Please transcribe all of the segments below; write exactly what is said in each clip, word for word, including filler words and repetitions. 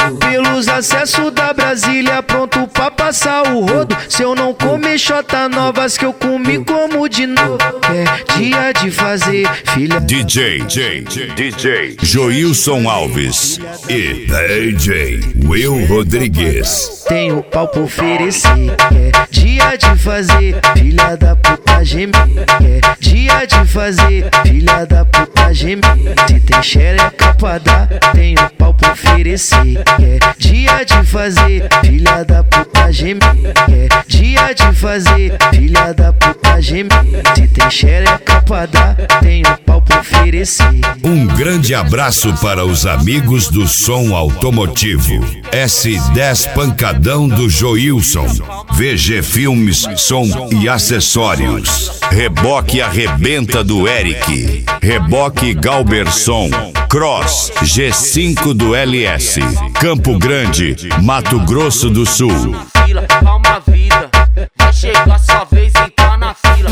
Pelos acessos da Brasília, pronto pra passar o rodo. Se eu não comer xota novas que eu comi como de novo. É dia de fazer filha. D J, D J, D J Joilson Alves e D J Will Rodrigues. Tenho pau pra oferecer. É dia de fazer filha da puta gemer. É dia de fazer filha da puta gemer. Se tem xereca pra dar, tenho pau pra oferecer. É dia de fazer filha da puta gemer. É dia de fazer filha da puta gemer. Se tem xereca pra dar, tenho pau pra oferecer. Um grande abraço para os amigos do som automotivo. S dez Pancadão do Joilson. V G Filmes, som e acessórios. Reboque Arrebenta do Eric. Reboque Galberson. Cross G cinco do L S. Campo Grande, Mato Grosso do Sul. Calma vida, vai chegar sua vez, entrar na fila.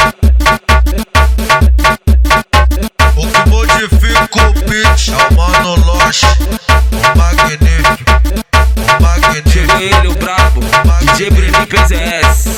O que modifica o beat é o Mano Loche, o magnífico, o magnífico. Chega ele, o brabo, D J Brenin P Z S.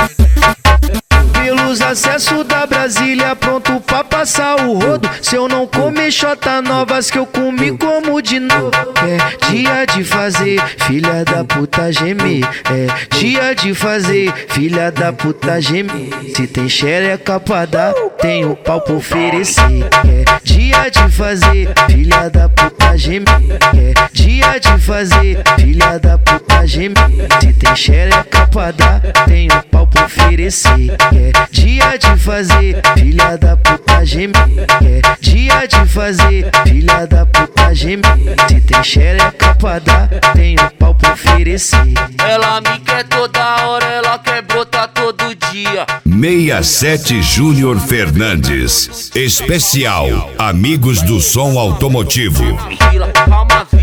Pelos acessos da Brasília, pronto pra passar o rodo. Se eu não comer xota novas que eu comi como de novo. É dia de fazer filha da puta gemer. É dia de fazer filha da puta gemer. Se tem xereca pra dar, tenho pau pra oferecer. É dia de fazer filha da puta gemer. É dia de fazer filha da puta gemer. Se tem xereca pra dar, tenho pau pra oferecer. É dia de fazer filha da puta gemer. É dia de fazer filha da puta gemer. Se tem xereca pra dar, tenho pau pra oferecer. Ela me quer toda hora, ela quer brotar todo dia. sessenta e sete Júnior Fernandes. Especial Amigos do Som Automotivo. Calma vida.